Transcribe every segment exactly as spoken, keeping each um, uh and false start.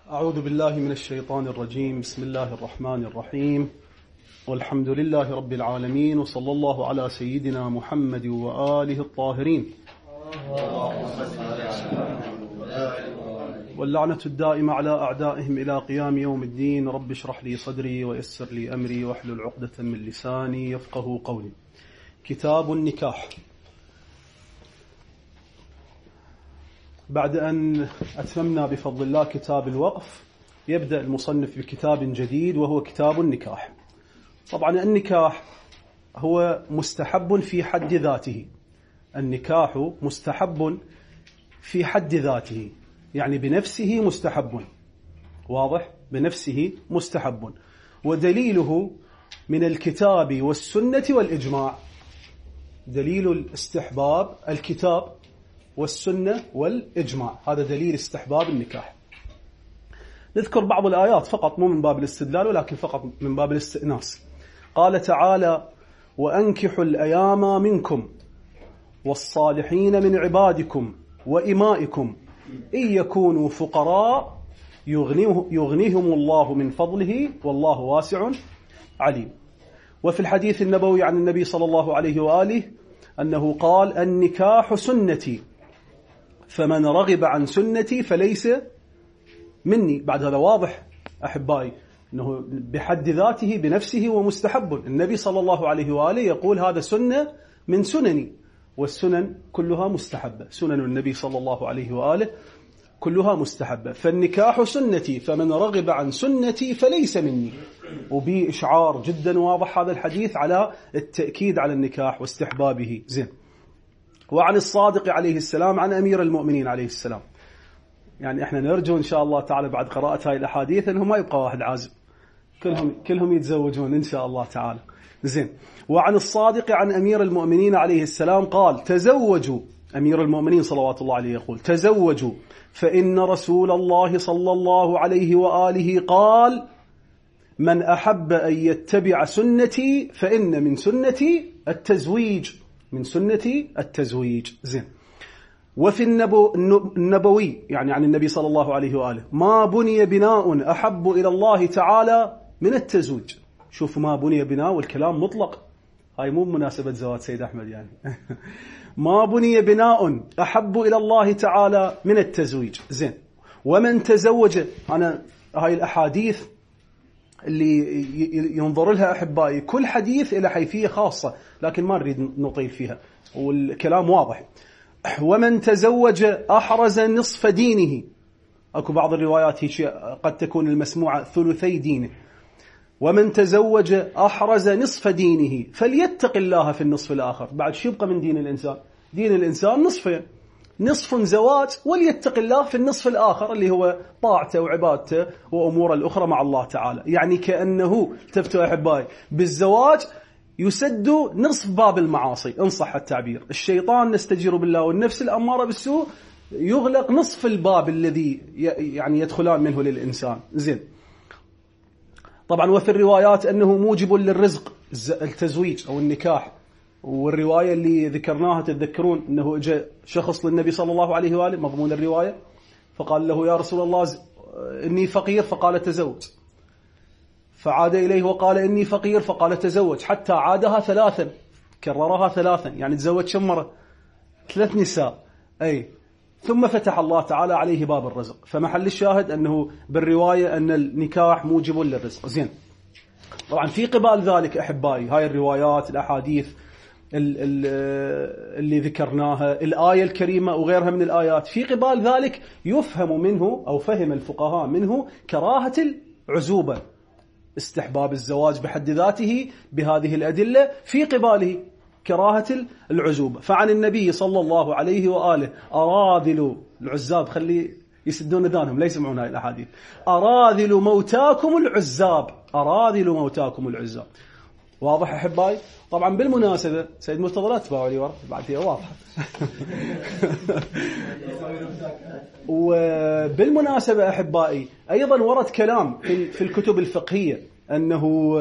أعوذ بالله من الشيطان الرجيم. بسم الله الرحمن الرحيم، والحمد لله رب العالمين، وصلى الله على سيدنا محمد وآله الطاهرين، واللعنة الدائمة على أعدائهم إلى قيام يوم الدين. رب اشرح لي صدري ويسر لي أمري واحلل عقدة من لساني يفقه قولي. كتاب النكاح. بعد أن أتممنا بفضل الله كتاب الوقف، يبدأ المصنف بكتاب جديد وهو كتاب النكاح. طبعا النكاح هو مستحب في حد ذاته، النكاح مستحب في حد ذاته، يعني بنفسه مستحب، واضح؟ بنفسه مستحب، ودليله من الكتاب والسنة والإجماع. دليل الاستحباب الكتاب والسنة والإجماع، هذا دليل استحباب النكاح. نذكر بعض الآيات فقط، مو من باب الاستدلال ولكن فقط من باب الاستئناس. قال تعالى: وأنكحوا الأيام منكم والصالحين من عبادكم وإمائكم إن يكونوا فقراء يغنيهم الله من فضله والله واسع عليم. وفي الحديث النبوي عن النبي صلى الله عليه وآله أنه قال: النكاح سنتي فمن رغب عن سنتي فليس مني. بعد هذا واضح أحبائي أنه بحد ذاته بنفسه ومستحب. النبي صلى الله عليه وآله يقول: هذا سنة من سنني، والسنن كلها مستحبة، سنن النبي صلى الله عليه وآله كلها مستحبة. فالنكاح سنتي فمن رغب عن سنتي فليس مني. وبإشعار جدا واضح هذا الحديث على التأكيد على النكاح واستحبابه. زين. وعن الصادق عليه السلام عن أمير المؤمنين عليه السلام، يعني احنا نرجو إن شاء الله تعالى بعد قراءة هاي الأحاديث أنه ما يبقى واحد عازب، كلهم كلهم يتزوجون إن شاء الله تعالى. زين. وعن الصادق عن أمير المؤمنين عليه السلام قال: تزوجوا، أمير المؤمنين صلوات الله عليه يقول: تزوجوا فإن رسول الله صلى الله عليه وآله قال: من أحب أن يتبع سنتي فإن من سنتي التزويج، من سنتي التزويج. زين. وفي النبو النبوي، يعني عن النبي صلى الله عليه وآله: ما بني بناء أحب إلى الله تعالى من التزويج. شوفوا، ما بني بناء والكلام مطلق، هاي مو مناسبة زواج سيد أحمد يعني. ما بني بناء أحب إلى الله تعالى من التزويج. زين. ومن تزوج، أنا هاي الأحاديث اللي ينظر لها أحبائي كل حديث إلى حيثية خاصة، لكن ما نريد نطيل فيها والكلام واضح. ومن تزوج أحرز نصف دينه، أكو بعض الروايات هي قد تكون المسموعة ثلثي دينه. ومن تزوج أحرز نصف دينه فليتق الله في النصف الآخر. بعد شو يبقى من دين الإنسان؟ دين الإنسان نصفين، نصف زواج، وليتق الله في النصف الآخر اللي هو طاعته وعبادته وأمور الأخرى مع الله تعالى. يعني كأنه تفتوا أحبائي بالزواج يسد نصف باب المعاصي إن صح التعبير. الشيطان نستجير بالله والنفس الأمارة بالسوء يغلق نصف الباب الذي يعني يدخلان منه للإنسان. زين. طبعا وفي الروايات أنه موجب للرزق التزويج أو النكاح. والرواية اللي ذكرناها تتذكرون أنه جاء شخص للنبي صلى الله عليه وآله مضمون الرواية فقال له: يا رسول الله إني فقير، فقال: تزوج. فعاد إليه وقال: إني فقير، فقال: تزوج. حتى عادها ثلاثا، كررها ثلاثا، يعني تزوج كم مرة؟ ثلاث نساء. أي. ثم فتح الله تعالى عليه باب الرزق. فمحل الشاهد أنه بالرواية أن النكاح موجب للرزق. زين. طبعا في قبال ذلك أحبائي هاي الروايات الأحاديث اللي ذكرناها، الآية الكريمة وغيرها من الآيات، في قبال ذلك يفهم منه أو فهم الفقهاء منه كراهة العزوبة، استحباب الزواج بحد ذاته بهذه الأدلة، في قباله كراهة العزوبة. فعن النبي صلى الله عليه وآله: أراذل العزاب، خلي يسدون ذانهم لا يسمعون هاي الأحاديث، أراذل موتاكم العزاب، أراذل موتاكم العزاب. واضح أحبائي؟ طبعا بالمناسبة سيد مرتضى لا تباعوا لي ورا، بعد هي واضحة. وبالمناسبة أحبائي أيضا ورد كلام في الكتب الفقهية أنه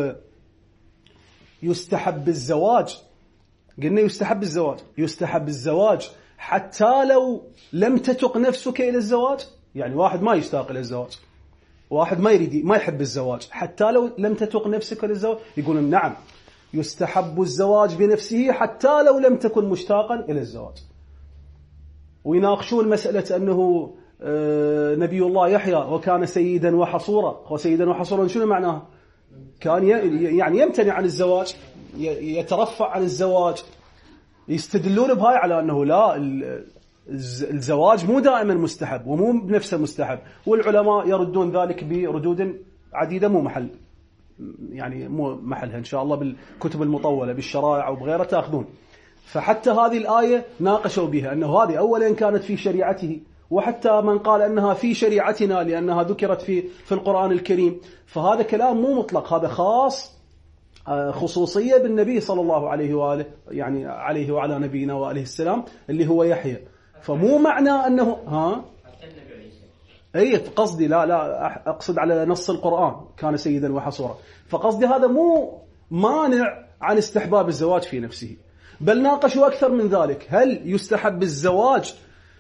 يستحب الزواج. قلنا يستحب الزواج، يستحب الزواج حتى لو لم تتق نفسك إلى الزواج. يعني واحد ما يشتاق إلى الزواج واحد ما يريد ما يحب الزواج حتى لو لم تتوق نفسك للزواج، يقولون نعم يستحب الزواج بنفسه حتى لو لم تكن مشتاقا إلى الزواج. ويناقشون مسألة أنه نبي الله يحيى وكان سيدا وحصورا، هو سيدا وحصورا شنو معناها؟ كان يعني يمتنع عن الزواج، يترفع عن الزواج. يستدلون بهاي على أنه لا، الزواج مو دائما مستحب ومو بنفسه مستحب، والعلماء يردون ذلك بردود عديدة مو محل يعني مو محلها، إن شاء الله بالكتب المطولة بالشرائع وبغيرها تأخذون. فحتى هذه الآية ناقشوا بها أنه هذه أولا كانت في شريعته، وحتى من قال أنها في شريعتنا لأنها ذكرت في في القرآن الكريم، فهذا كلام مو مطلق، هذا خاص خصوصية بالنبي صلى الله عليه وآله يعني عليه وعلى نبينا وآله السلام اللي هو يحيى. فمو معنى أنه ها أي قصدي لا لا أقصد على نص القرآن كان سيدا وحصورا، فقصدي هذا مو مانع عن استحباب الزواج في نفسه، بل ناقشوا أكثر من ذلك. هل يستحب الزواج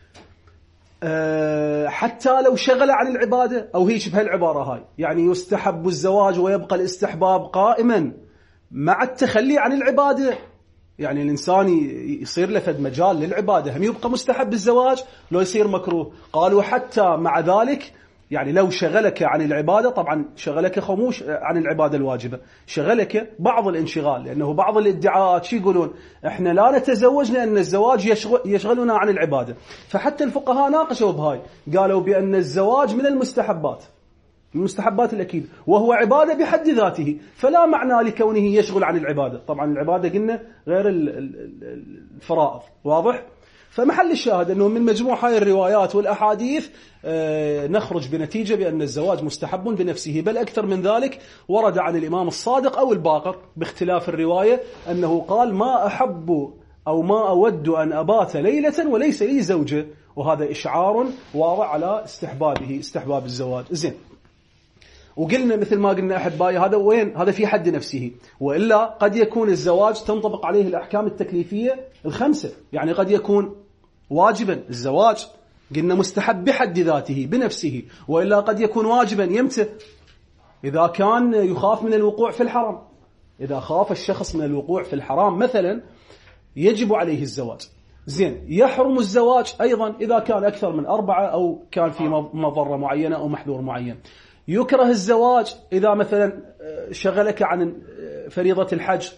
حتى لو شغل عن العبادة، أو هي شبه العبارة هاي يعني يستحب الزواج ويبقى الاستحباب قائما مع التخلي عن العبادة، يعني الإنسان يصير له فد مجال للعبادة هم يبقى مستحب الزواج لو يصير مكروه. قالوا حتى مع ذلك يعني لو شغلك عن العبادة، طبعا شغلك خموش عن العبادة الواجبة، شغلك بعض الانشغال، لأنه بعض الادعاءات شي يقولون احنا لا نتزوج لأن الزواج يشغل يشغلنا عن العبادة. فحتى الفقهاء ناقشوا بهاي، قالوا بأن الزواج من المستحبات، المستحبات الأكيد، وهو عبادة بحد ذاته، فلا معنى لكونه يشغل عن العبادة. طبعا العبادة قلنا غير الفرائض، واضح؟ فمحل الشاهد أنه من مجموع هاي الروايات والأحاديث نخرج بنتيجة بأن الزواج مستحب بنفسه، بل أكثر من ذلك ورد عن الإمام الصادق أو الباقر باختلاف الرواية أنه قال ما أحب أو ما أود أن أبات ليلة وليس لي زوجة، وهذا إشعار واضح على استحبابه، استحباب الزواج. زين، وقلنا مثل ما قلنا أحبائي هذا وين؟ هذا في حد نفسه، وإلا قد يكون الزواج تنطبق عليه الأحكام التكليفية الخمسة، يعني قد يكون واجبا الزواج قلنا مستحب بحد ذاته بنفسه، وإلا قد يكون واجبا يمتى؟ إذا كان يخاف من الوقوع في الحرام، إذا خاف الشخص من الوقوع في الحرام مثلا يجب عليه الزواج. زين، يحرم الزواج أيضا إذا كان أكثر من أربعة أو كان في مضرة معينة أو محذور معين. يكره الزواج إذا مثلا شغلك عن فريضة الحج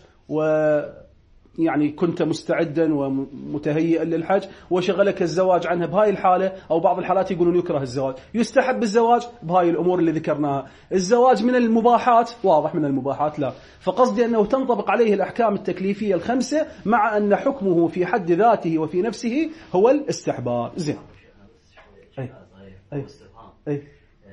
ويعني كنت مستعدا ومتهيئا للحج وشغلك الزواج عنها، بهاي الحالة أو بعض الحالات يقولون يكره الزواج. يستحب الزواج بهاي الأمور اللي ذكرناها. الزواج من المباحات، واضح من المباحات لا، فقصدي أنه تنطبق عليه الأحكام التكليفية الخمسة مع أن حكمه في حد ذاته وفي نفسه هو الاستحباب. زين. أي أي أي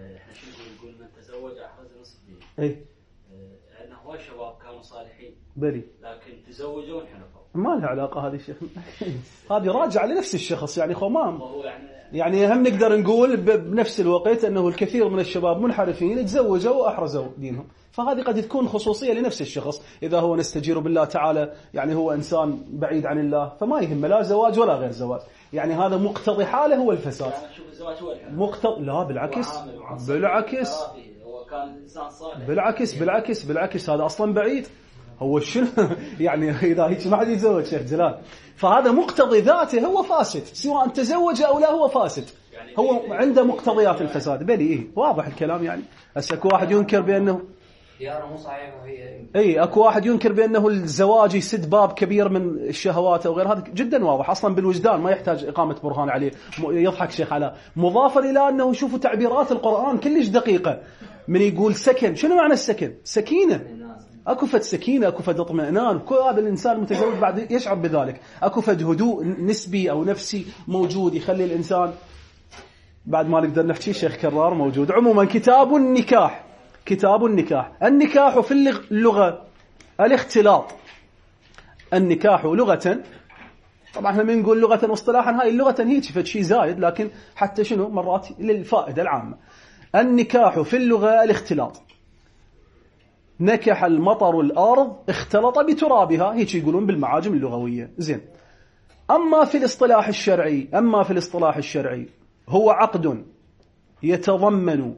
اي لأنه هو شباب كانوا صالحين بلي، لكن تزوجوا انحرفوا. ما لها علاقة هذه شيخ هذه راجعة لنفس الشخص يعني خمام يعني يعني هم نقدر نقول بنفس الوقت أنه الكثير من الشباب منحرفين تزوجوا وأحرزوا دينهم، فهذه قد تكون خصوصية لنفس الشخص. إذا هو نستجير بالله تعالى يعني هو إنسان بعيد عن الله فما يهم لا زواج ولا غير زواج، يعني هذا مقتضي حاله هو الفساد. يعني شوف الزواج هو الحل. مقتضي لا بالعكس بالعكس كان إنسان صالح. بالعكس بالعكس بالعكس هذا أصلا بعيد. هو شنو يعني إذا هيك ما حد يتزوج شيخ جلال، فهذا مقتضي ذاته هو فاسد، سواء تزوج أو لا هو فاسد، هو عنده مقتضيات الفساد. بلي إيه واضح الكلام. يعني هسه اكو واحد ينكر بأنه دياره مو صحيح وهي اي اكو واحد ينكر بأنه الزواج يسد باب كبير من الشهوات أو غير، هذا جدا واضح أصلا بالوجدان ما يحتاج إقامة برهان عليه. يضحك شيخ على مضافا إلى أنه شوفوا تعبيرات القرآن كلش دقيقة. من يقول سكن، شنو معنى السكن؟ سكينة، اكو فد سكينة، اكو فد اطمئنان، كل هذا الانسان المتزوج بعد يشعر بذلك. اكو فد هدوء نسبي او نفسي موجود يخلي الانسان بعد ما نقدر نحكي شيخ كرار موجود. عموما كتاب النكاح، كتاب النكاح. النكاح في اللغة الاختلاط. النكاح لغة، طبعا احنا من نقول لغة واصطلاحا هاي اللغة هيك فد شيء زايد، لكن حتى شنو مرات للفائدة العامة. النكاح في اللغة الاختلاط. نكح المطر الأرض اختلط بترابها، هيك يقولون بالمعاجم اللغوية. زين، أما في الاصطلاح الشرعي أما في الاصطلاح الشرعي هو عقد يتضمن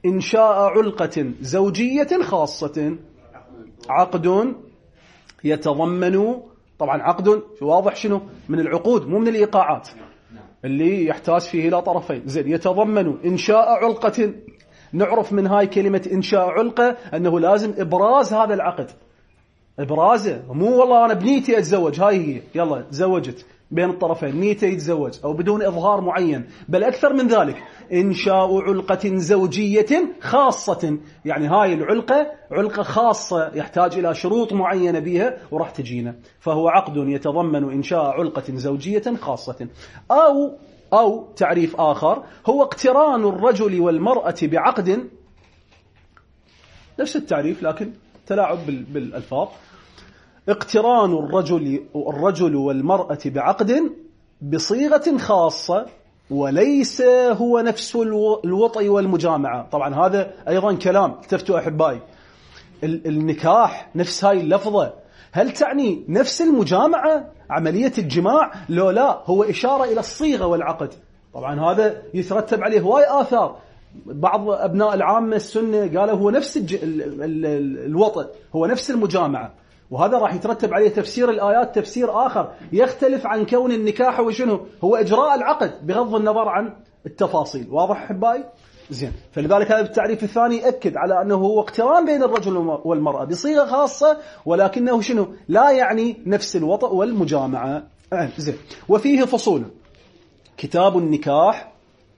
إنشاء علقة زوجية خاصة. عقد يتضمن، طبعا عقد واضح شنو من العقود مو من الإيقاعات اللي يحتاج فيه إلى طرفين. زين، يتضمن إنشاء علقة. نعرف من هاي كلمة إنشاء علقة أنه لازم إبراز هذا العقد، إبرازه، مو والله أنا بنيتي أتزوج، هاي هي يلا تزوجت بين الطرفين، نيته يتزوج أو بدون إظهار معين، بل أكثر من ذلك إنشاء علقة زوجية خاصة. يعني هاي العلقة علقة خاصة يحتاج إلى شروط معينة بها وراح تجينا. فهو عقد يتضمن إنشاء علقة زوجية خاصة. أو أو تعريف آخر هو اقتران الرجل والمرأة بعقد، نفس التعريف لكن تلاعب بالألفاظ. اقتران الرجل الرجل والمرأة بعقد بصيغة خاصة وليس هو نفس الوطء والمجامعة. طبعا هذا أيضا كلام التفتوا أحبائي. النكاح نفس هاي اللفظة هل تعني نفس المجامعة عملية الجماع؟ لو لا، هو إشارة إلى الصيغة والعقد. طبعا هذا يترتب عليه هواي آثار. بعض أبناء العامة السنة قالوا هو نفس الج... ال... ال... ال... الوطء، هو نفس المجامعة، وهذا راح يترتب عليه تفسير الآيات تفسير آخر يختلف عن كون النكاح وشنو هو إجراء العقد بغض النظر عن التفاصيل. واضح أحبائي؟ زين، فلذلك هذا التعريف الثاني يأكد على أنه هو اقتران بين الرجل والمرأة بصيغة خاصة، ولكنه شنو لا يعني نفس الوطء والمجامعة. آه زين. وفيه فصول. كتاب النكاح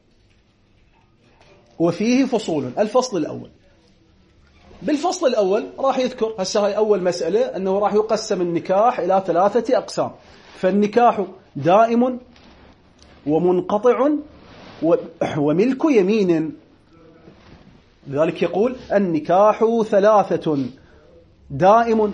وفيه فصول. الفصل الأول، بالفصل الأول راح يذكر هسه هاي أول مسألة أنه راح يقسم النكاح إلى ثلاثة أقسام. فالنكاح دائم ومنقطع وملك يمين. لذلك يقول النكاح ثلاثة: دائم،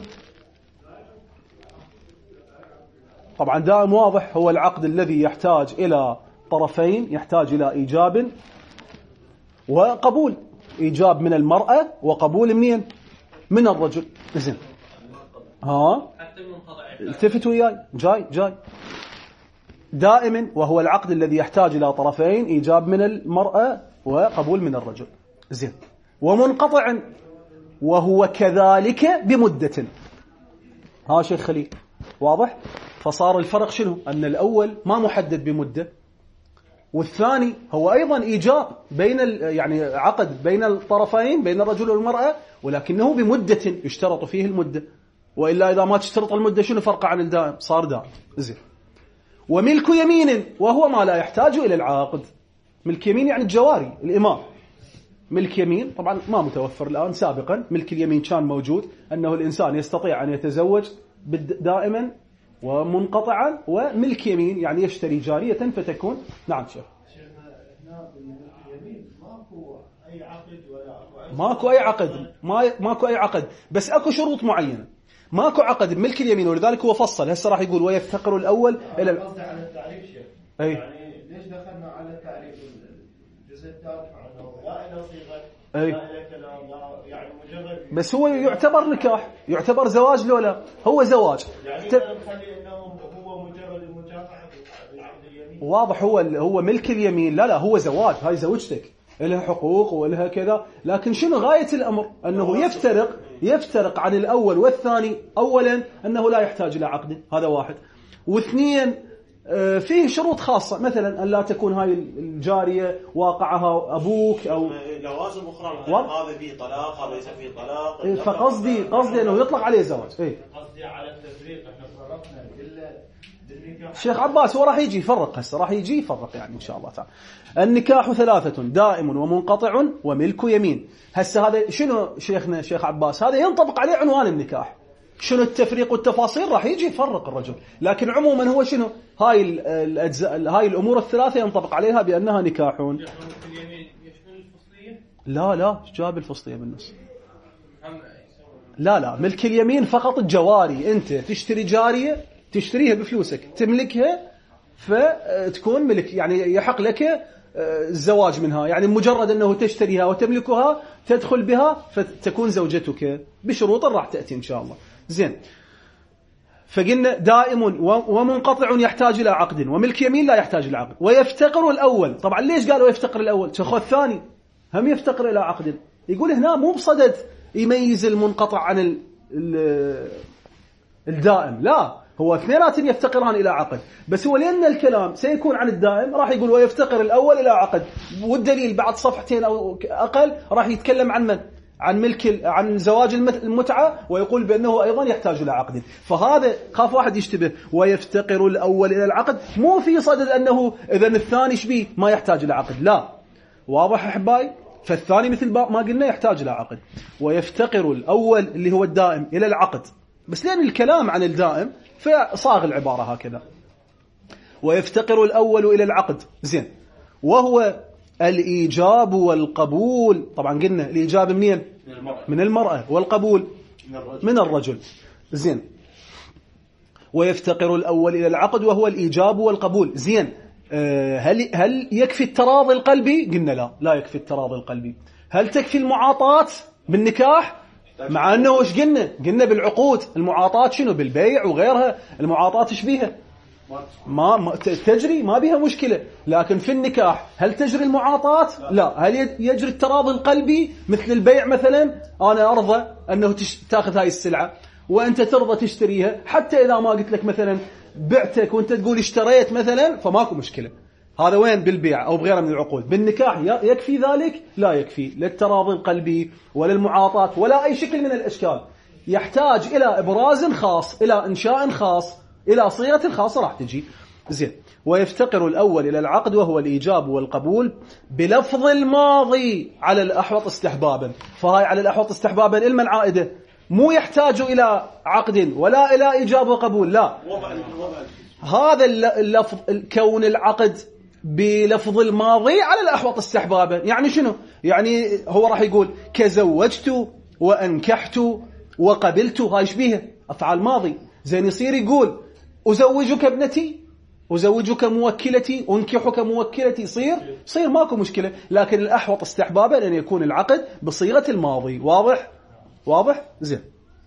طبعا دائم واضح، هو العقد الذي يحتاج إلى طرفين، يحتاج إلى إيجاب وقبول، إيجاب من المرأة وقبول منين؟ من الرجل. زين، ها التفتوا وياي، جاي جاي. دائم وهو العقد الذي يحتاج إلى طرفين، إيجاب من المرأة وقبول من الرجل. زين. ومنقطع وهو كذلك بمدة. ها شيخ خليل واضح؟ فصار الفرق شنو؟ أن الأول ما محدد بمدة، والثاني هو أيضا إيجاب بين يعني عقد بين الطرفين بين الرجل والمرأة، ولكنه بمدة يشترط فيه المدة، وإلا إذا ما تشترط المدة شنو فرق عن الدائم؟ صار دائم. زين. وملك يمين وهو ما لا يحتاج إلى العقد. ملك يمين يعني الجواري، الإمام. ملك يمين طبعا ما متوفر الآن، سابقا ملك اليمين كان موجود، أنه الإنسان يستطيع أن يتزوج دائما ومنقطعا، وملك يمين يعني يشتري جارية فتكون. نعم شيخ. ماكو أي عقد، ما ماكو أي عقد، بس أكو شروط معينة. ماكو عقد بملك اليمين، ولذلك هو فصل. هسه راح يقول ويفتقر الأول إلى قصدي على التعريف شيخ. أي. يعني ليش دخلنا على التعريف الجزء الثالث عنه لا إلى صيغة أي. لا إلى كلام لا يعني مجرد، بس هو يعتبر نكاح، يعتبر زواج لولا هو زواج. يعني ت... نخلي إنه هو مجرد المجامعة بالعقد اليمين. واضح، هو هو ملك اليمين. لا لا هو زواج، هاي زوجتك لها حقوق ولها كذا، لكن شنو غاية الأمر؟ أنه يفترق يفترق عن الأول والثاني. أولا أنه لا يحتاج إلى عقد، هذا واحد. واثنين فيه شروط خاصة، مثلا أن لا تكون هاي الجارية واقعها أبوك أو لوازم أخرى، هذا فيه طلاق هذا ليس فيه طلاق. فقصدي قصدي أنه يطلق عليه زواج. إيه؟ قصدي على التفريق، احنا فرقنا إلا الشيخ عباس هو راح يجي يفرق، هسه راح يجي يفرق يعني إن شاء الله تعالى. النكاح ثلاثة: دائم ومنقطع وملك يمين. هسه هذا شنو شيخنا شيخ عباس؟ هذا ينطبق عليه عنوان النكاح. شنو التفريق والتفاصيل راح يجي يفرق الرجل، لكن عموما هو شنو هاي الأجزاء، هاي الأمور الثلاثة ينطبق عليها بأنها نكاح. لا لا جاب الفصلية بالنص. لا لا ملك اليمين فقط الجواري. أنت تشتري جارية، تشتريها بفلوسك، تملكها فتكون ملك، يعني يحق لك الزواج منها. يعني مجرد أنه تشتريها وتملكها تدخل بها فتكون زوجتك بشروط راح تأتي إن شاء الله. زين. فقلنا دائم ومنقطع يحتاج إلى عقد، وملك يمين لا يحتاج إلى عقد. ويفتقر الأول. طبعا ليش قالوا يفتقر الأول؟ تأخذ الثاني. هم يفتقر إلى عقد. يقول هنا مو بصدد يميز المنقطع عن ال ال الدائم، لا، هو اثنيناتهم يفتقران إلى عقد، بس هو لأن الكلام سيكون عن الدائم راح يقول ويفتقر الأول إلى عقد، والدليل بعد صفحتين أو أقل راح يتكلم عن من؟ عن ملك عن زواج المتعة، ويقول بأنه أيضا يحتاج إلى عقد. فهذا خاف واحد يشتبه ويفتقر الأول إلى العقد، مو في صدد أنه إذا الثاني شبيه ما يحتاج إلى عقد، لا، واضح أحبائي؟ فالثاني مثل ما قلنا يحتاج إلى عقد. ويفتقر الأول اللي هو الدائم إلى العقد، بس لأن الكلام عن الدائم فصاغ العبارة هكذا. ويفتقر الأول إلى العقد، زين، وهو الإيجاب والقبول. طبعا قلنا الإيجاب منين؟ من المرأة, من المرأة والقبول من الرجل, من الرجل. زين، ويفتقر الأول إلى العقد وهو الإيجاب والقبول. زين، هل هل يكفي التراضي القلبي؟ قلنا لا، لا يكفي التراضي القلبي. هل تكفي المعاطاة بالنكاح؟ مع أنه وش قلنا؟ قلنا بالعقود المعاطاة شنو؟ بالبيع وغيرها، المعاطاة ايش بيها؟ ما, ما تجري، ما بيها مشكلة. لكن في النكاح هل تجري المعاطاة؟ لا. هل يجري التراضي القلبي مثل البيع مثلا؟ أنا أرضى أنه تأخذ هاي السلعة وأنت ترضى تشتريها، حتى إذا ما قلت لك مثلا بعتك وأنت تقول اشتريت مثلا، فماكو مشكلة. هذا وين؟ بالبيع أو بغيره من العقود. بالنكاح يكفي ذلك؟ لا يكفي، لا التراضي القلبي ولا المعاطاة ولا أي شكل من الأشكال. يحتاج إلى إبراز خاص، إلى إنشاء خاص، إلى صيغة خاصة راح تجي. زين، ويفتقر الأول إلى العقد وهو الإيجاب والقبول بلفظ الماضي على الأحوط استحبابا. فهاي على الأحوط استحبابا المن عائدة، مو يحتاج إلى عقد ولا إلى إيجاب وقبول، لا، هذا اللفظ كون العقد بلفظ الماضي على الأحوط استحبابا. يعني شنو؟ يعني هو راح يقول كزوجت وأنكحت وقبلت، هاي شبيها أفعال ماضي. زين، يصير يقول أزوجك ابنتي، أزوجك موكلتي، أنكحك موكلتي، يصير يصير ماكو مشكلة. لكن الأحوط استحبابا أن يكون العقد بصيغة الماضي. واضح؟ واضح؟ زين،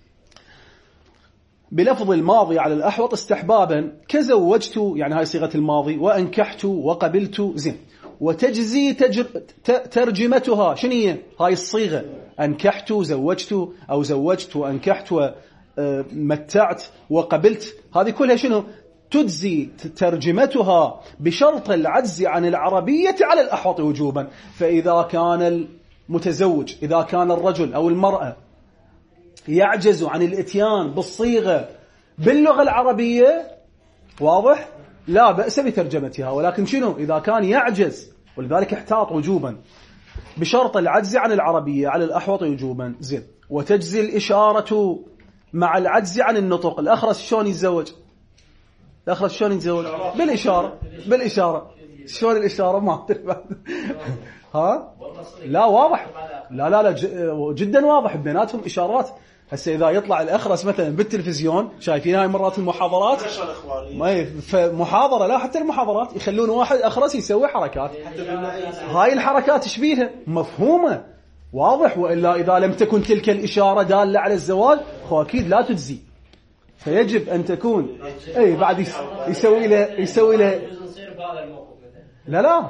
بلفظ الماضي على الأحوط استحبابا كزوجت، يعني هاي صيغة الماضي، وأنكحت وقبلت. زين، وتجزي تجر... ترجمتها شنو هي؟ هاي الصيغة أنكحت زوجت أو زوجت وأنكحت ومتعت وقبلت، هذه كلها شنو؟ تجزي ترجمتها بشرط العجز عن العربية على الأحوط وجوبا. فإذا كان المتزوج، إذا كان الرجل أو المرأة يعجز عن الاتيان بالصيغة باللغة العربية، واضح؟ لا بأس بترجمتها. ولكن شنو؟ إذا كان يعجز، ولذلك احتاط وجوبا بشرط العجز عن العربية على الأحوط وجوبا. زين، وتجزي الإشارة مع العجز عن النطق. الأخرس شلون يتزوج؟ الأخرس شلون يتزوج؟ بالإشارة. بالإشارة شلون الإشارة؟ ما ها؟ لا واضح، لا لا لا جدا واضح، بيناتهم إشارات. هسه إذا يطلع الأخرس مثلا بالتلفزيون، شايفين هاي مرات المحاضرات، ما محاضرة، لا حتى المحاضرات يخلون واحد أخرس يسوي حركات، هاي الحركات تشبيهها مفهومة، واضح. وإلا إذا لم تكن تلك الإشارة دالة على الزواج هو أكيد لا تجزي. فيجب أن تكون أي بعد يسوي له يسوي له لا لا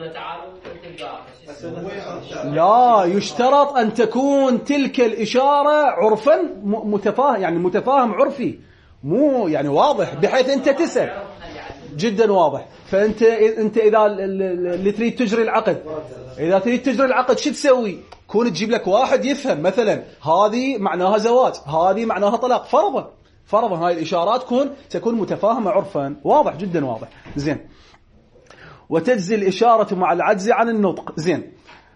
لا يشترط أن تكون تلك الإشارة عرفا متفاهم، يعني متفاهم عرفي، مو يعني واضح بحيث أنت تسأل جدا واضح. فأنت أنت إذا اللي تريد تجري العقد، إذا تريد تجري العقد شو تسوي؟ كون تجيب لك واحد يفهم مثلا هذه معناها زواج، هذه معناها طلاق، فرضا فرضا هاي الإشارات كون تكون متفاهمة عرفا، واضح جدا واضح. زين، وتجزي الإشارة مع العجز عن النطق. زين،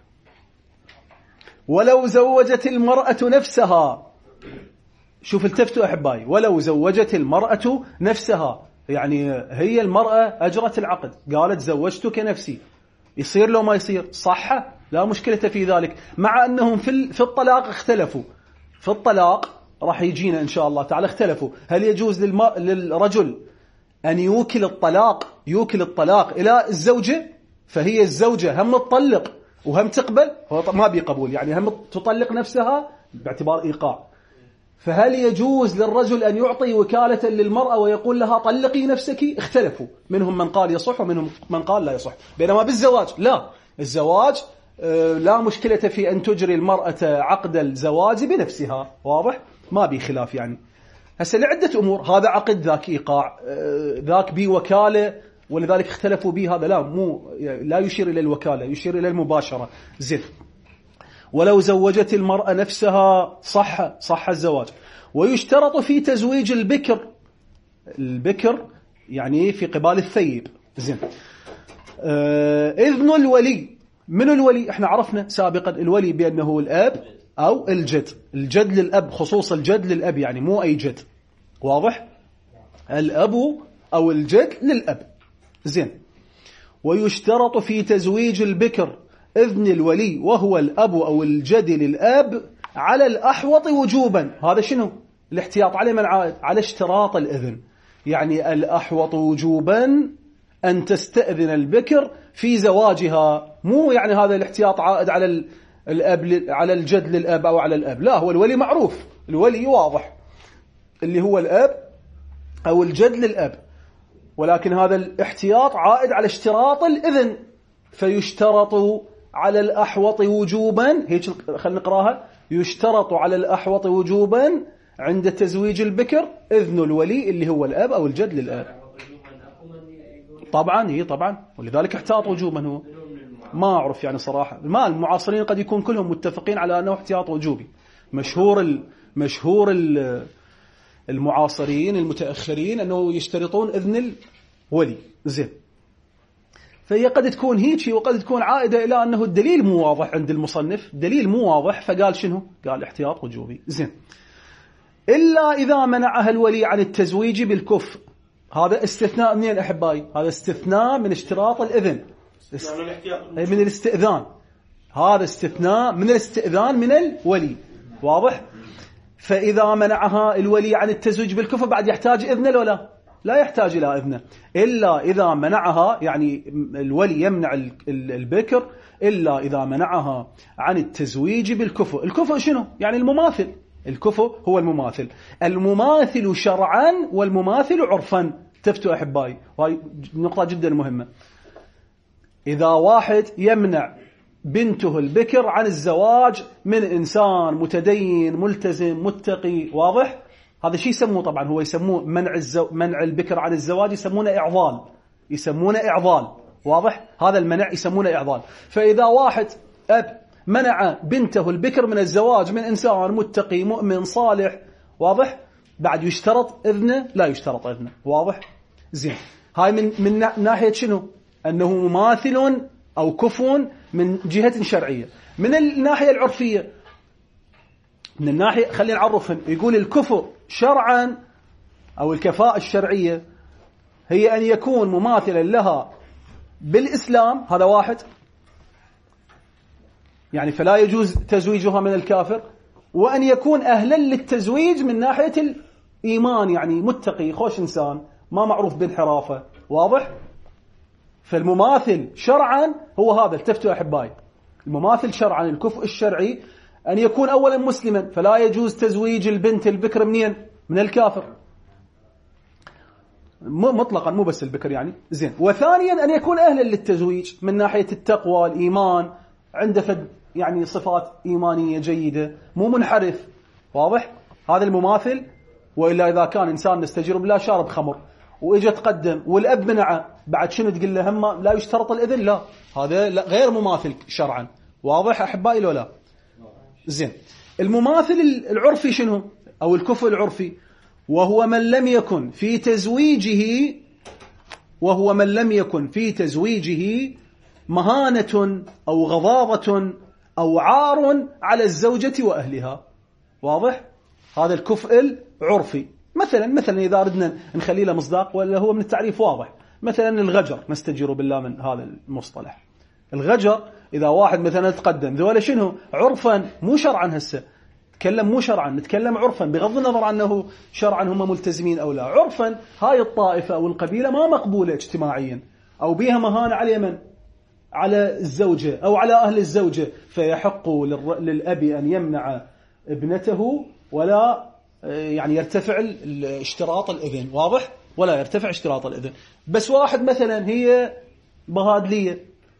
ولو زوجت المرأة نفسها، شوف التفتوا أحبائي، ولو زوجت المرأة نفسها، يعني هي المرأة أجرت العقد قالت زوجتك نفسي، يصير لو ما يصير؟ صح، لا مشكلة في ذلك. مع أنهم في الطلاق اختلفوا، في الطلاق راح يجينا إن شاء الله تعالى اختلفوا، هل يجوز للرجل أن يوكل الطلاق يوكل الطلاق إلى الزوجة، فهي الزوجة هم تطلق وهم تقبل، هو ما بيقبول، يعني هم تطلق نفسها باعتبار إيقاع. فهل يجوز للرجل أن يعطي وكالة للمرأة ويقول لها طلقي نفسك؟ اختلفوا، منهم من قال يصح ومنهم من قال لا يصح. بينما بالزواج لا، الزواج لا مشكلة في أن تجري المرأة عقد الزواج بنفسها، واضح؟ ما بي خلاف يعني. هسه لعدة أمور، هذا عقد ذاك إيقاع، ذاك بوكالة ولذلك اختلفوا به، هذا لا مو لا يشير إلى الوكالة، يشير إلى المباشرة. زين. ولو زوجت المرأة نفسها صح صح الزواج. ويشترط في تزويج البكر، البكر يعني في قبال الثيب. زين. آه إذن الولي. من الولي؟ احنا عرفنا سابقا الولي بأنه الأب أو الجد، الجد للأب، خصوص الجد للأب يعني مو أي جد، واضح؟ الأب أو الجد للأب. زين. ويشترط في تزويج البكر إذن الولي وهو الأب أو الجد للأب على الأحوط وجوبا. هذا شنو؟ الاحتياط على من عائد؟ على اشتراط الإذن. يعني الأحوط وجوبا أن تستأذن البكر في زواجها، مو يعني هذا الاحتياط عائد على الأب على الجد للأب أو على الأب، لا، هو الولي معروف، الولي واضح اللي هو الأب أو الجد للأب، ولكن هذا الاحتياط عائد على اشتراط الإذن. فيشترط على الأحوط وجوبا، هيك خلينا نقراها، يشترط على الأحوط وجوبا عند تزويج البكر إذن الولي اللي هو الأب أو الجد للأب. طبعا هي طبعا، ولذلك احتاط وجوبا. هو ما أعرف يعني صراحة، ما المعاصرين قد يكون كلهم متفقين على أنه احتياط وجوبي. مشهور ال مشهور ال المعاصرين المتأخرين أنه يشترطون إذن الولي. زين. فهي قد تكون هيك وقد تكون عائدة إلى أنه الدليل مو واضح عند المصنف، دليل مو واضح فقال شنو؟ قال احتياط وجوبي. زين. إلا إذا منعها الولي عن التزويج بالكفء. هذا استثناء منين أحبائي؟ هذا استثناء من اشتراط الإذن، من الاستئذان. هذا استثناء من الاستئذان من الولي، واضح؟ فإذا منعها الولي عن التزويج بالكفء بعد يحتاج إذنه ولا لا يحتاج إلى إذنه؟ إلا إذا منعها، يعني الولي يمنع البكر إلا إذا منعها عن التزويج بالكفء. الكفء شنو؟ يعني المماثل. الكفء هو المماثل، المماثل شرعا والمماثل عرفا. تفتوا أحبائي، وهي نقطة جدا مهمة. إذا واحد يمنع بنته البكر عن الزواج من إنسان متدين ملتزم متقي، واضح؟ هذا شيء يسموه طبعا، هو يسموه منع الزو... منع البكر عن الزواج، يسمونه إعضال، يسمونه إعضال، واضح؟ هذا المنع يسمونه إعضال. فإذا واحد أب منع بنته البكر من الزواج من إنسان متقي مؤمن صالح، واضح؟ بعد يشترط إذنه؟ لا يشترط إذنه، واضح؟ زين. هاي من من ناحية شنو؟ أنه مماثل أو كفو من جهة شرعية. من الناحية العرفية، من الناحية خلينا نعرفهم، يقول الكفو شرعا أو الكفاءة الشرعية هي أن يكون مماثلا لها بالإسلام، هذا واحد، يعني فلا يجوز تزويجها من الكافر، وأن يكون أهلا للتزويج من ناحية الإيمان، يعني متقي خوش إنسان ما معروف بانحرافه، واضح؟ فالمماثل شرعا هو هذا. التفتوا أحبائي، المماثل شرعا الكفء الشرعي أن يكون أولا مسلما، فلا يجوز تزويج البنت البكر منين؟ من الكافر مطلقا، مو بس البكر يعني. زين. وثانيا أن يكون أهلا للتزويج من ناحية التقوى والإيمان، عنده فد يعني صفات إيمانية جيدة، مو منحرف، واضح؟ هذا المماثل. وإلا إذا كان إنسان نستجير بالله شارب خمر وإجا تقدم والأب منعه، بعد شنو تقول له؟ هم لا يشترط الإذن؟ لا، هذا لا، غير مماثل شرعا، واضح أحبائي لو لا؟ زين. المماثل العرفي شنو؟ أو الكفء العرفي، وهو من لم يكن في تزويجه وهو من لم يكن في تزويجه مهانة أو غضاضة أو عار على الزوجة وأهلها، واضح؟ هذا الكفء العرفي. مثلا مثلا إذا أردنا نخلي له مصداق ولا هو من التعريف واضح، مثلا الغجر، نستجير بالله من هذا المصطلح. الغجر إذا واحد مثلا تقدم، ذولا شنو؟ عرفا، مو شرعا. هسه نتكلم مو شرعا، نتكلم عرفا، بغض النظر عنه شرعا هم ملتزمين أو لا. عرفا هاي الطائفة أو القبيلة ما مقبولة اجتماعيا، أو بها مهانة على من؟ على الزوجة أو على أهل الزوجة، فيحق للأب أن يمنع ابنته ولا يعني يرتفع اشتراط الإذن، واضح؟ ولا يرتفع اشتراط الإذن. بس واحد مثلا هي بهادلية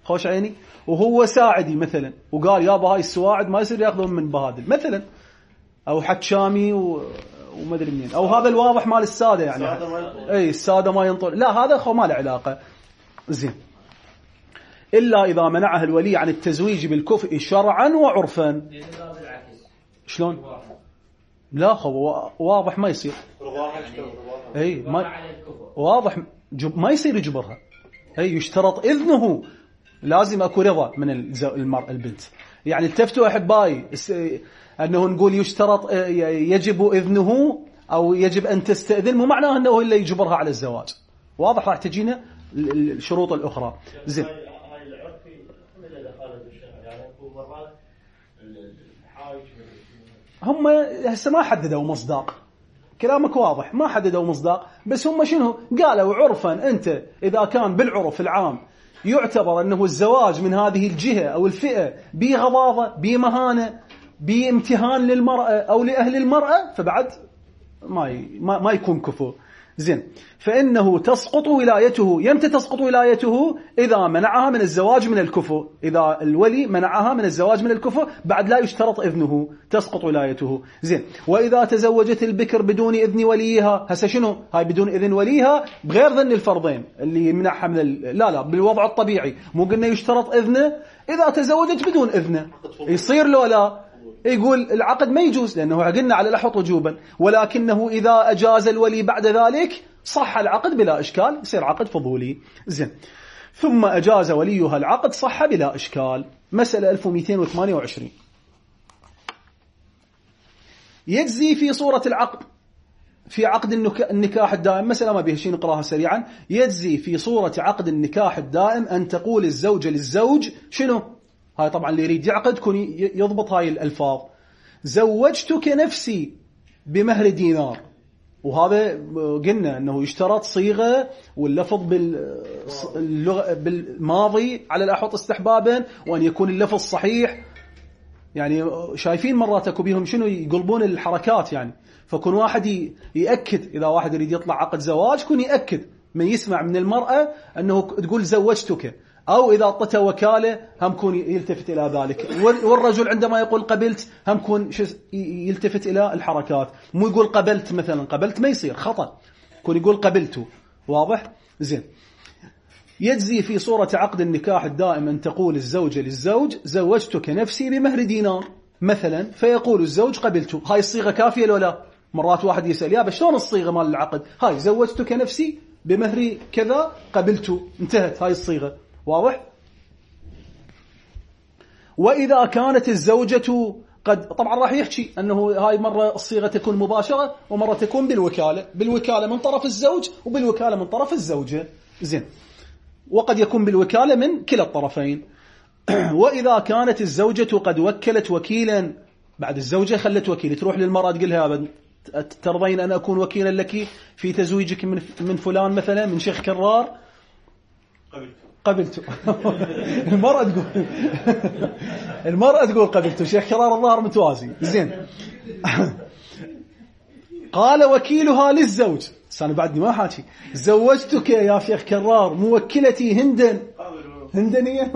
خوش عيني، وهو ساعدي مثلا وقال يابا هاي السواعد ما يصير ياخذون من بهادل مثلا، او حكامي و... وما ادري منين، او هذا الواضح مال الساده يعني اي الساده ما ينطون، لا هذا خو ما له علاقه. زين، الا اذا منعها الولي عن التزويج بالكفء شرعا وعرفا. شلون؟ لا خو واضح ما يصير، اي ما واضح ما يصير يجبرها، اي يشترط اذنه، لازم اكو رضا من المرأة البنت. يعني التفتوا احبائي انه نقول يشترط يجب اذنه او يجب ان تستاذن، مو معناه انه اللي يجبرها على الزواج. واضح؟ راح تجينا الشروط الاخرى. زين، هاي العرفي من اللي دخل بالشرع، يعني هو مرات الحاج هم هسه ما حددوا مصداق، كلامك واضح، ما حددوا مصداق، بس هم شنو قالوا؟ عرفا انت اذا كان بالعرف العام يعتبر انه الزواج من هذه الجهه او الفئه بغضاضه بمهانه بامتهان للمراه او لاهل المراه، فبعد ما ما يكون كفو. زين، فإنه تسقط ولايته. يمتى تسقط ولايته؟ إذا منعها من الزواج من الكفو. إذا الولي منعها من الزواج من الكفو بعد لا يشترط إذنه تسقط ولايته. زين، وإذا تزوجت البكر بدون إذن وليها، هسه شنو هاي بدون إذن وليها؟ بغير ذن الفرضين اللي يمنعها من ال... لا لا بالوضع الطبيعي، مو قلنا يشترط إذنه. إذا تزوجت بدون إذنه يصير له لا؟ يقول العقد ما يجوز، لأنه قلنا على الأحوط وجوبا، ولكنه إذا أجاز الولي بعد ذلك صح العقد بلا إشكال، يصير عقد فضولي. زين، ثم أجاز وليها العقد صح بلا إشكال. مسألة ألف ومئتين وثمانية وعشرين. يجزي في صورة العقد في عقد النكاح الدائم، مسألة ما بيها شيء نقراها سريعا. يجزي في صورة عقد النكاح الدائم أن تقول الزوجة للزوج شنو؟ هاي طبعا اللي يريد يعقد كون يضبط هاي الألفاظ. زوجتك نفسي بمهر دينار، وهذا قلنا أنه يشترط صيغة واللفظ بالماضي على الأحوط استحبابا، وأن يكون اللفظ صحيح. يعني شايفين مرات اكو بيهم شنو يقلبون الحركات، يعني فكون واحد يأكد، إذا واحد يريد يطلع عقد زواج كون يأكد من يسمع من المرأة أنه تقول زوجتك، أو إذا أعطته وكالة هم كون يلتفت إلى ذلك. والرجل عندما يقول قبلت هم كون يلتفت إلى الحركات، مو يقول قبلت مثلا، قبلت ما يصير خطأ، كون يقول قبلت. واضح؟ زين. يجزي في صورة عقد النكاح الدائم أن تقول الزوجة للزوج زوجتك نفسي بمهر دينار مثلا، فيقول الزوج قبلت. هاي الصيغة كافية لو لا؟ مرات واحد يسأل يا شلون الصيغة مال العقد؟ هاي زوجتك نفسي بمهر كذا قبلت، انتهت هاي الصيغة. واضح؟ وإذا كانت الزوجة قد، طبعا راح يحكي أنه هاي مرة الصيغة تكون مباشرة ومرة تكون بالوكالة، بالوكالة من طرف الزوج وبالوكالة من طرف الزوجة. زين، وقد يكون بالوكالة من كلا الطرفين. وإذا كانت الزوجة قد وكلت وكيلا، بعد الزوجة خلت وكيل، تروح للمرأة تقولها ترضين أن أكون وكيلا لك في تزويجك من من فلان مثلا، من شيخ كرار، قبلت. المرأة تقول المرأة تقول قبلت، شيخ كرار الظاهر متوازي. زين. قال وكيلها للزوج، أنا بعدني ما حاكي، زوجتك يا شيخ كرار موكلتي هندا، هندنية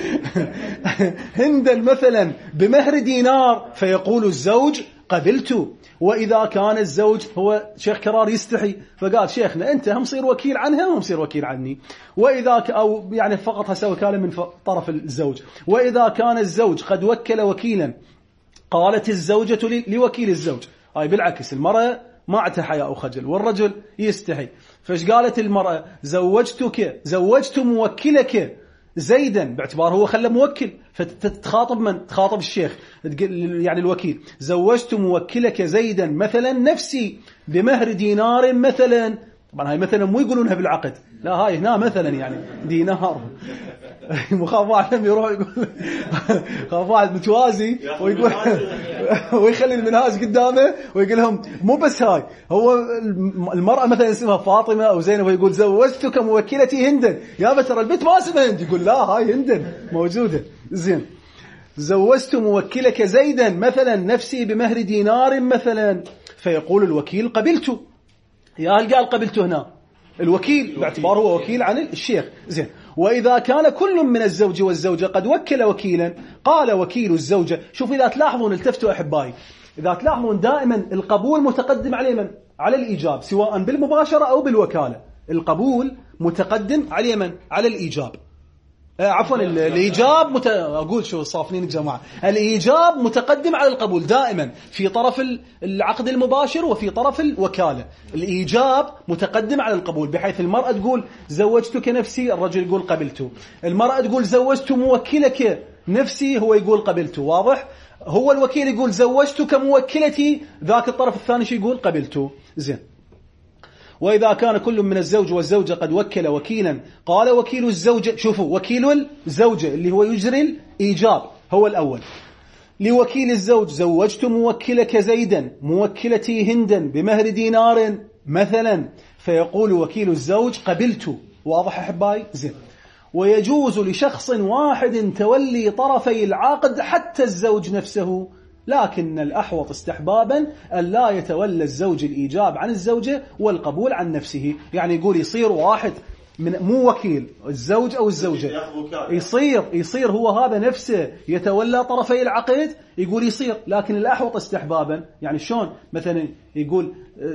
هندا مثلا بمهر دينار، فيقول الزوج قبلت. وإذا كان الزوج هو شيخ كرار يستحي فقال شيخنا أنت هم صير وكيل عنها وهم صير وكيل عني، وإذا ك... أو يعني فقط هسه وكالة من طرف الزوج. وإذا كان الزوج قد وكل وكيلا، قالت الزوجة ل... لوكيل الزوج، هاي بالعكس المرأة ما عندها حياء وخجل والرجل يستحي، فايش قالت المرأة؟ زوجتك زوجت موكلك زيدا، باعتبار هو خلى موكل، فتخاطب من؟ تخاطب الشيخ يعني الوكيل. زوجت موكلك زيدا مثلا نفسي بمهر دينار مثلا. طبعا هاي مثلا مو يقولونها بالعقد، لا هاي هنا مثلا يعني دينار. مخاف واحد يروح يقول خاف واحد متوازي ويقول ويخلي المنهاج قدامه ويقول لهم مو بس هاي، هو المرأة مثلا اسمها فاطمة أو زينب ويقول زوجتك موكلتي هندا، يا بتر البيت ما اسمها هند، يقول لا هاي هندا موجودة. زين. زوجت موكلك زيدا مثلا نفسي بمهر دينار مثلا، فيقول الوكيل قبلت. يا هل قال قبلت هنا؟ الوكيل باعتباره هو وكيل عن الشيخ. زين. وإذا كان كل من الزوج والزوجة قد وكل وكيلا قال وكيل الزوجة. شوف إذا تلاحظون التفتوا أحبائي، إذا تلاحظون دائما القبول متقدم على من؟ على الإيجاب، سواء بالمباشرة أو بالوكالة. القبول متقدم على من؟ على الإيجاب. آه عفوا الإيجاب مت... أقول شو صافنين الجماعة، الإيجاب متقدم على القبول دائما في طرف العقد المباشر وفي طرف الوكالة. الإيجاب متقدم على القبول، بحيث المرأة تقول زوجتك نفسي، الرجل يقول قبلته. المرأة تقول زوجت موكلك نفسي، هو يقول قبلته. واضح؟ هو الوكيل يقول زوجتك موكلتي، ذاك الطرف الثاني شو يقول؟ قبلته. زين. وإذا كان كل من الزوج والزوجة قد وكل وكيلا قال وكيل الزوجة. شوفوا وكيل الزوجة اللي هو يجري الإيجاب هو الأول. لوكيل الزوج زوجت موكلك زيدا موكلتي هندا بمهر دينار مثلا، فيقول وكيل الزوج قبلت. واضح أحبائي؟ زين. ويجوز لشخص واحد تولي طرفي العقد حتى الزوج نفسه، لكن الأحوط استحبابا أن لا يتولى الزوج الإيجاب عن الزوجة والقبول عن نفسه. يعني يقول يصير واحد من مو وكيل الزوج أو الزوجة، يصير يصير هو هذا نفسه يتولى طرفي العقد، يقول يصير. لكن الأحوط استحبابا، يعني شلون مثلا يقول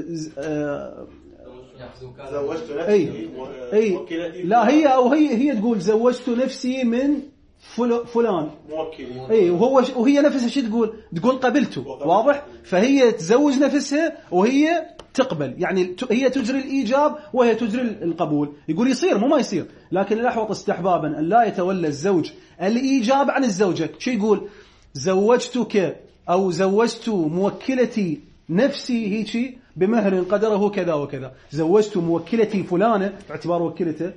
آه زوجت نفسي أي أي لا هي أو هي هي تقول زوجت نفسي من فلان موكلي، اي وهو وهي نفسها شو تقول؟ تقول قبلته. واضح؟ فهي تزوج نفسها وهي تقبل، يعني هي تجري الإيجاب وهي تجري القبول. يقول يصير مو ما يصير، لكن الأحوط استحبابا أن لا يتولى الزوج الإيجاب عن الزوجة. شو يقول؟ زوجتك أو زوجت موكلتي نفسي هيك بمهر قدره كذا وكذا، زوجت موكلتي فلانة باعتبار وكلته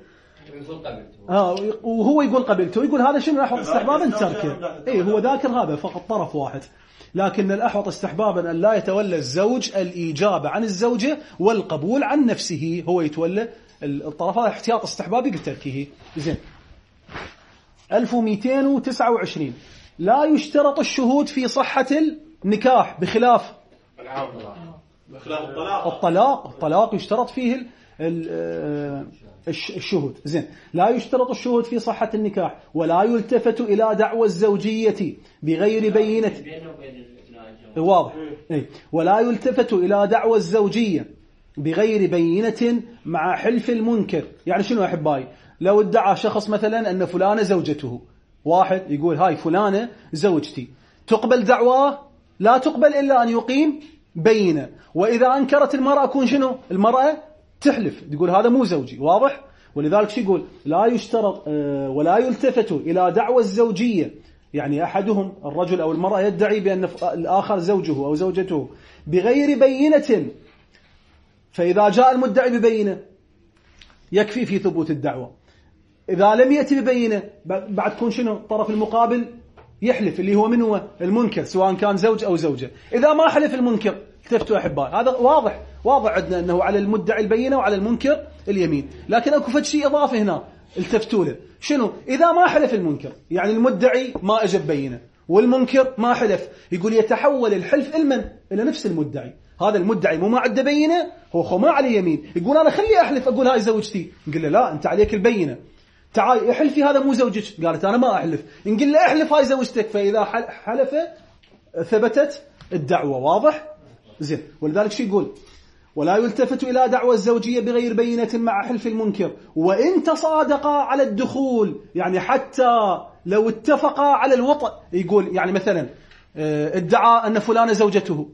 آه وهو يقول قبلته. يقول هذا شنو الأحوط استحبابا؟ تركه. إيه هو ذاكر هذا فقط طرف واحد. لكن الأحوط استحبابا أن لا يتولى الزوج الإيجاب عن الزوجة والقبول عن نفسه، هو يتولى الطرف هذا احتياط استحبابي بتركه. زين. ألف ومئتين وتسعة وعشرين لا يشترط الشهود في صحة النكاح بخلاف بخلاف الطلاق. الطلاق الطلاق يشترط فيه الشهود. زين. لا يشترط الشهود في صحة النكاح ولا يلتفت إلى دعوى الزوجية بغير بينة. واضح؟ إيه. ولا يلتفت إلى دعوى الزوجية بغير بينة مع حلف المنكر. يعني شنو يا أحبائي؟ لو ادعى شخص مثلا أن فلانة زوجته، واحد يقول هاي فلانة زوجتي، تقبل دعواه؟ لا تقبل إلا أن يقيم بينة. وإذا أنكرت المرأة أكون شنو؟ المرأة تحلف تقول هذا مو زوجي. واضح؟ ولذلك شو يقول؟ لا يشترط ولا يلتفت إلى دعوى الزوجية، يعني أحدهم الرجل أو المرأة يدعي بأن الآخر زوجه أو زوجته بغير بينة، فإذا جاء المدعي ببينة يكفي في ثبوت الدعوة. إذا لم يأتي ببينة بعد تكون شنو؟ الطرف المقابل يحلف اللي هو من هو؟ المنكر، سواء كان زوج أو زوجة. إذا ما حلف المنكر التفتوا أحباء، هذا واضح واضح عندنا أنه على المدعي البينة وعلى المنكر اليمين. لكن أكو فد شيء إضافي هنا التفتوا له، شنو؟ إذا ما حلف المنكر، يعني المدعي ما أجب بينة والمنكر ما حلف، يقول يتحول الحلف المن إلى نفس المدعي. هذا المدعي مو ما عنده بينة، هو خو ما عليه يمين، يقول أنا خلي أحلف أقول هاي زوجتي، نقول له لا أنت عليك البينة، تعال احلفي هذا مو زوجك. قالت أنا ما أحلف، نقول له احلف هاي زوجتك، فإذا حلف ثبتت الدعوة. واضح؟ زين. ولذلك شو يقول؟ ولا يلتفت إلى دعوى الزوجية بغير بينة مع حلف المنكر وإن تصادقا على الدخول، يعني حتى لو اتفقا على الوطء. يقول يعني مثلا ادعى أن فلانة زوجته،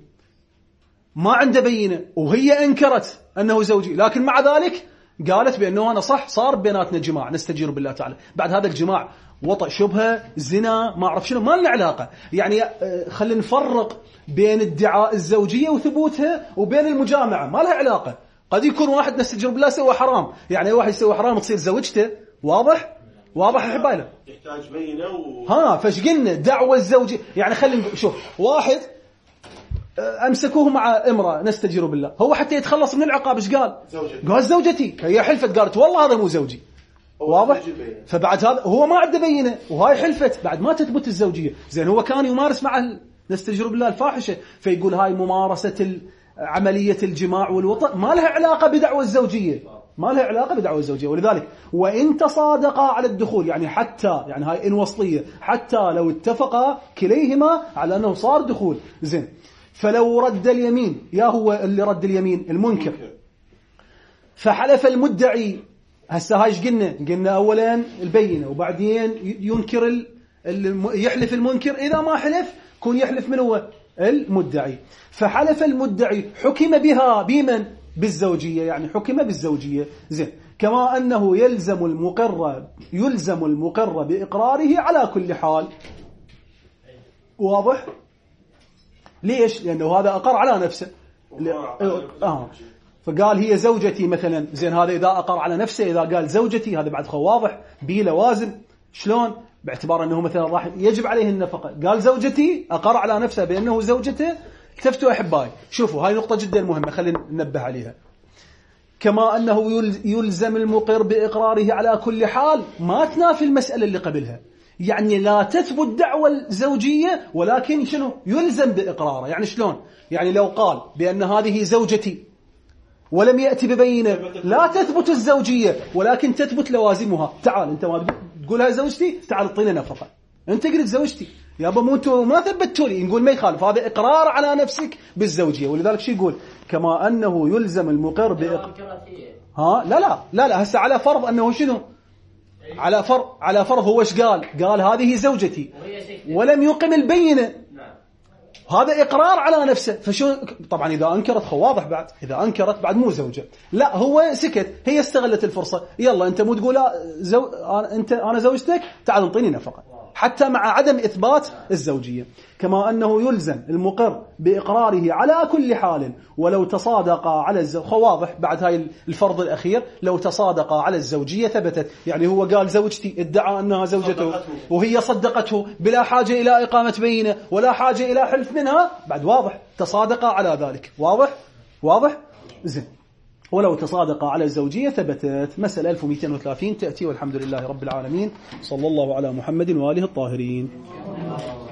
ما عنده بينة وهي انكرت أنه زوجي، لكن مع ذلك قالت بأنه أنا صح، صار بيناتنا جماع نستجير بالله تعالى. بعد هذا الجماع وطأ شبهة زنا ما أعرف شنو، ما لنا علاقة. يعني خلينا نفرق بين ادعاء الزوجية وثبوتها وبين المجامعة، ما لها علاقة. قد يكون واحد نستجير بالله سوى حرام، يعني واحد يسوي حرام تصير زوجته. واضح؟ واضح يا حبايبي؟ يحتاج بينة و... ها فايش قلنا؟ دعوة الزوجية، يعني خلينا شوف واحد أمسكوه مع امرأة نستجير بالله، هو حتى يتخلص من العقاب ايش قال؟ زوجتي. قال زوجتي، هي حلفت قالت والله هذا مو زوجي. واضح؟ فبعد هذا هو ما عنده بينة وهاي حلفت، بعد ما تثبت الزوجية. زين هو كان يمارس مع نستجير بالله الفاحشة، فيقول هاي ممارسة عملية الجماع والوطء ما لها علاقة بدعوة الزوجية. ما لها علاقة بدعوى الزوجية. ولذلك وإن تصادقا على الدخول، يعني حتى يعني هاي إن وصلية، حتى لو اتفقا كليهما على أنه صار دخول زين. فلو رد اليمين، يا هو اللي رد اليمين المنكر، فحلف المدعي، هسه هاي ايش قلنا؟ قلنا أولا البينة، وبعدين ينكر ال... يحلف المنكر، إذا ما حلف كون يحلف من هو المدعي. فحلف المدعي حكم بها بمن؟ بالزوجية، يعني حكم بالزوجية زين. كما أنه يلزم المقر يلزم المقر بإقراره على كل حال. واضح؟ ليش؟ لأنه هذا أقر على نفسه. آه. فقال هي زوجتي مثلا زين، هذا إذا أقر على نفسه، إذا قال زوجتي هذا بعد خو واضح بي لوازم. شلون؟ باعتبار أنه مثلا راح يجب عليه النفقة، قال زوجتي، أقر على نفسه بأنه زوجته. التفتوا أحبائي، شوفوا هاي نقطة جدا مهمة خلينا ننبه عليها. كما أنه يلزم المقر بإقراره على كل حال، ما تنافي المسألة اللي قبلها، يعني لا تثبت دعوى الزوجية ولكن شنو؟ يلزم بإقراره. يعني شلون؟ يعني لو قال بأن هذه زوجتي ولم يأتي ببينة، لا تثبت الزوجية ولكن تثبت لوازمها. تعال أنت ما تقول هاي زوجتي، تعال اعطينا نفقة، أنت قلت زوجتي يابا، مو انتوا ما ثبتوا لي. نقول ما يخالف، هذا إقرار على نفسك بالزوجية. ولذلك شو يقول؟ كما أنه يلزم المقر بإقرار. ها لا لا لا لا هسه على فرض أنه شنو؟ على فرض على فرض هو ايش قال؟ قال هذه زوجتي ولم يقم البينة، هذا إقرار على نفسه. فشو طبعا إذا أنكرت خو واضح، بعد إذا أنكرت بعد مو زوجة، لا هو سكت، هي استغلت الفرصة. يلا أنت مو تقول زو... أنت أنا زوجتك، تعال انطيني نفقة، حتى مع عدم إثبات الزوجية. كما أنه يلزم المقر بإقراره على كل حال ولو تصادق على الزوجية. خو واضح بعد هاي الفرض الأخير، لو تصادق على الزوجية ثبتت. يعني هو قال زوجتي، ادعى أنها زوجته وهي صدقته بلا حاجة إلى إقامة بينة ولا حاجة إلى حلف منها، بعد واضح تصادق على ذلك. واضح؟ واضح؟ زين. ولو تصادق على الزوجية ثبتت. مسألة ألف ومئتين وثلاثين تأتي، والحمد لله رب العالمين، صلى الله على محمد وآله الطاهرين.